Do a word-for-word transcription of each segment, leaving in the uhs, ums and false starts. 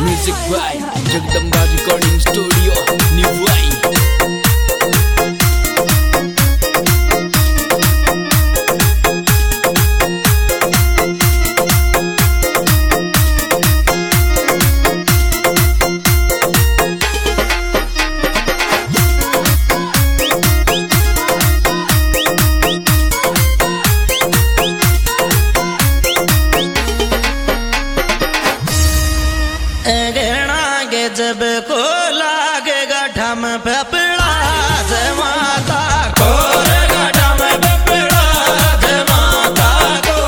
Music by Jagdamba Recording Studio, Nivai. जब को लागेगा ठम पेपड़ा जय माता को ठम पेपड़ा जय माता को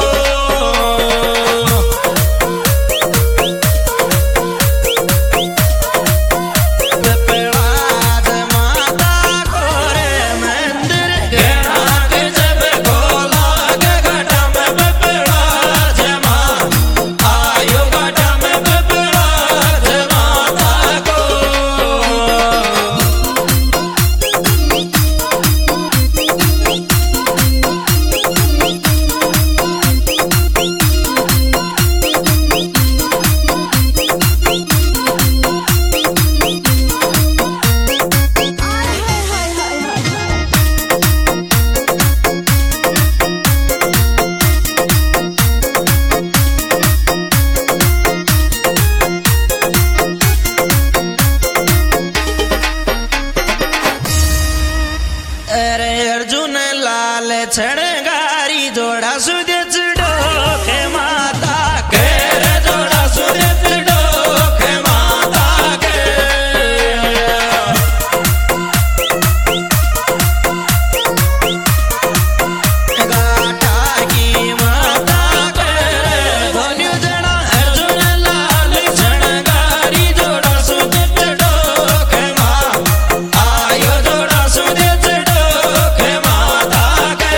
पेपड़ा जय माता को रे मंदिर घेरा के जब को लागेगा ठम पेपड़ा जय माता आयो ठम पेपड़ा जय माता छड़गारी जोड़ा सुदे चढ़ोखे माता के रे जोड़ा सुदे चढ़ोखे माता के गाटा की माता के धोन्यू जड़ा अर्जुन लाल छड़गारी जोड़ा सुदे चढ़ोखे माँ आयो जोड़ा सुदे चढ़ोखे माता के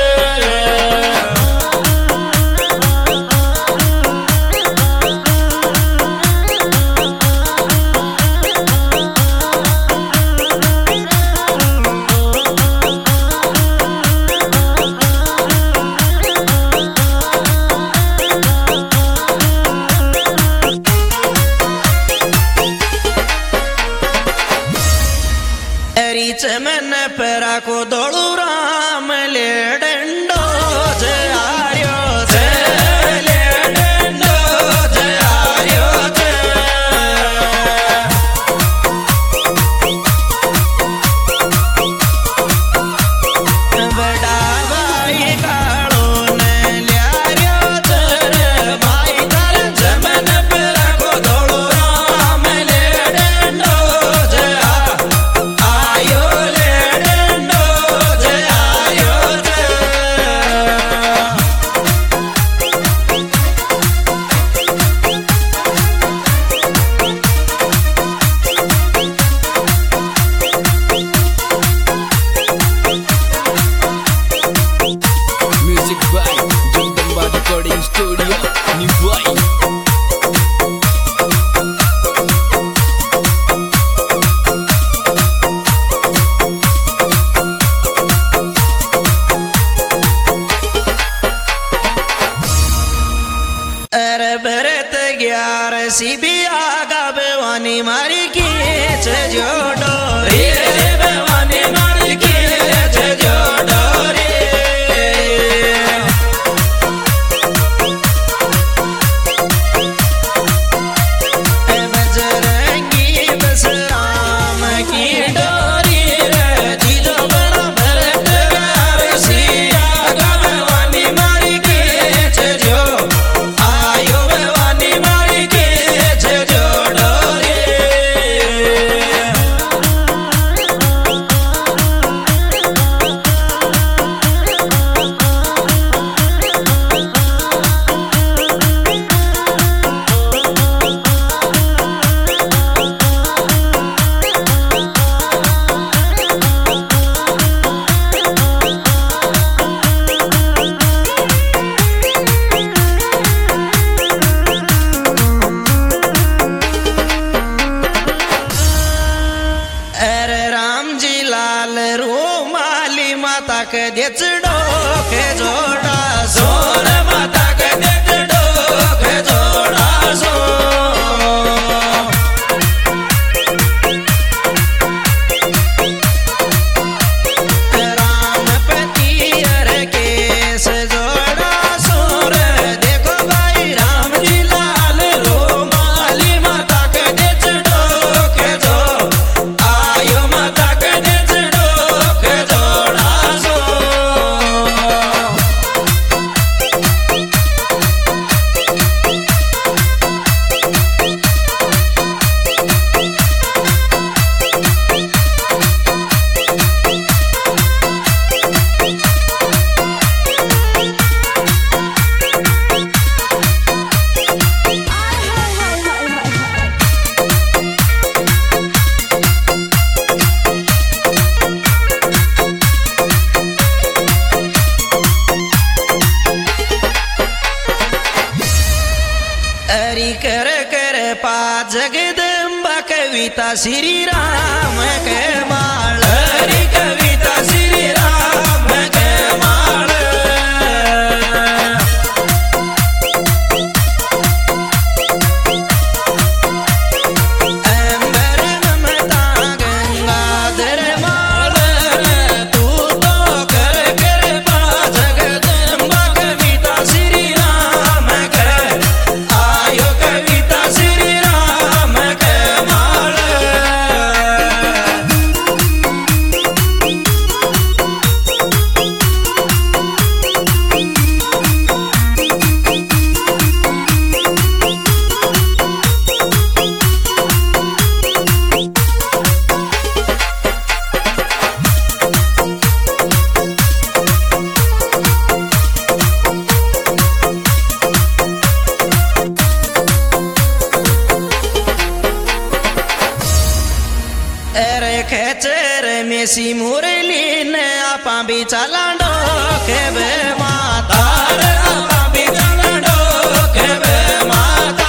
चमन परा को दौड़ू राम ले डंडो जय आर्यो जय ले डंडो जय आर्यो बड़ा भाई कालो ने लियारियो जय माई कर चमन परा को दौड़ू राम ले डंडो जय आयो Music by Jagdamba Recording Studio, Nivai. अरे भरत ग्यार सीबी आगा बेवानी मारी की जोड़ो रे बेवानी मारी की जोड़ो रे बजरंगी बस राम की डोरी रे जीजो बड़ा भरत ग्यार सी आगा बेवानी मारी की जो आयो बेवानी मारी के जोड़ो रे जगदंबा कविता श्री राम के माल रे कविता श्री राम के माल अंबर ममता गंगाधर माल तू तो कर कृपा जगदंबा कविता श्री राम के आयो कविता श्री राम के माल अरे खेचर में सी मुरली ने आपा भी चला डोके बे माता रे आपा भी चला डोके बे माता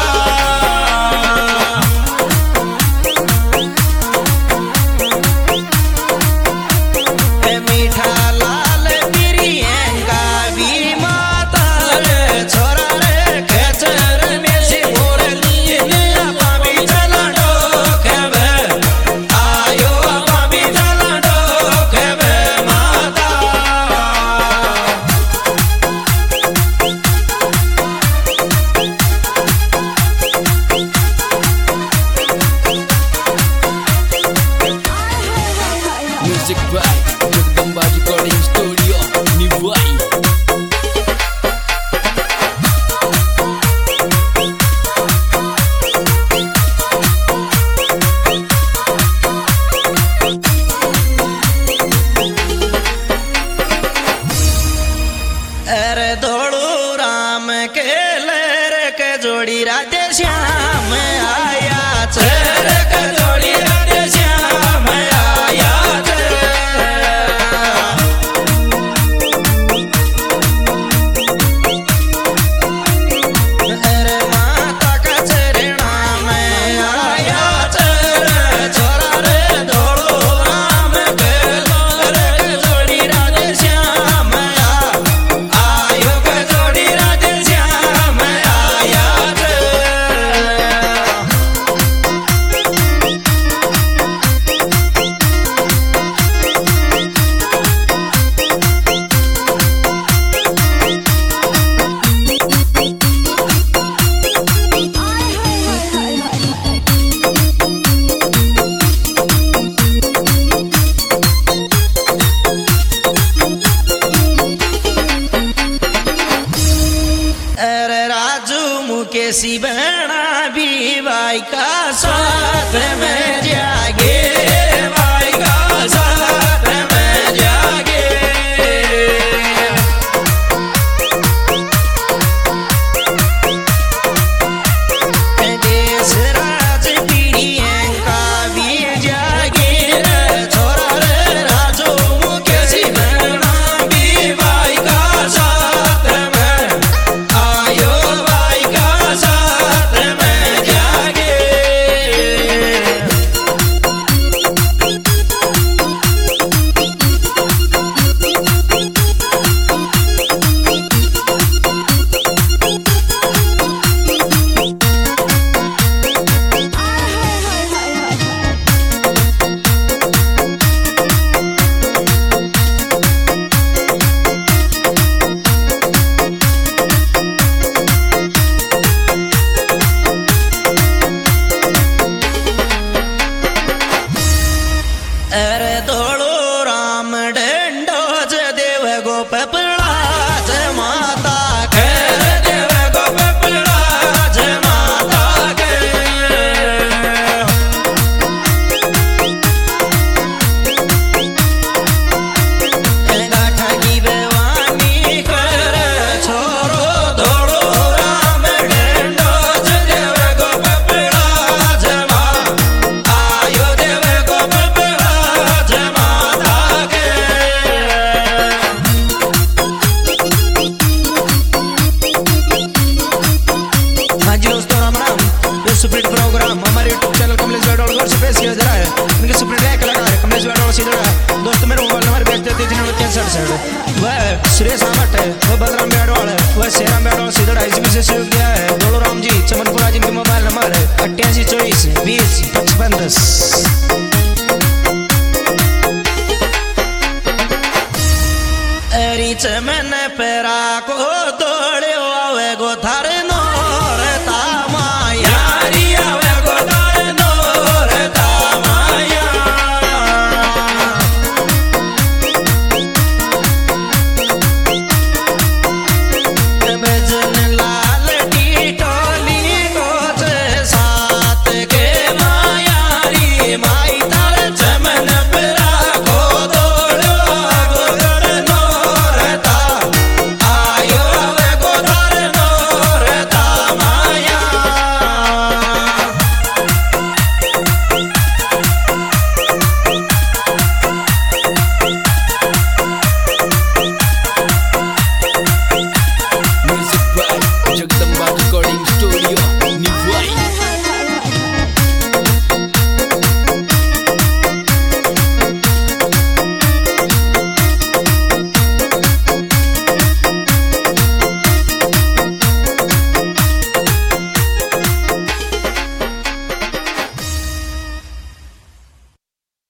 ए मीठा लाल प्रियंका भी माता रे छोरा रे खेचर में सी मुरली ने आपा भी चला डोके बे आयो आपा भी चला डोके बे माता Music by Jagdamba Recording Studio, Nivai. अरे धोड़ू राम के लर के जोड़ी राधे श्याम आया चर के जोड़ी राधे श्याम आया अरे माता का चरणा में आया चर छोरा रे धोड़ू राम के लर के जोड़ी राधे श्याम आयो के जोड़ी राधे श्याम आया अरे राजू मुकेशी बहना भी भाई का साथ में जागे भाई का साथ में जागे देश राज प्रियंका भी जागे छोरा रे राजू मुकेशी बहना भी भाई का साथ में आयो भाई का साथ में जागे हमारे यूट्यूब चैनल कमलेश बैडवाल से पेश किया जा रहा है। इनके सुपर ट्रैक लगा है कमलेश बैडवाल सीधा है। दोस्तों मेरे मोबाइल नंबर भेज देते तीन नंबर तिरसठ सड़ वह सुरेश आमट है, वह बलराम बैडवाल है, वह शेराम बैडवाल सीधा है। इसमें से सहयोग दिया है गोलू राम जी चमनपुरा जिनके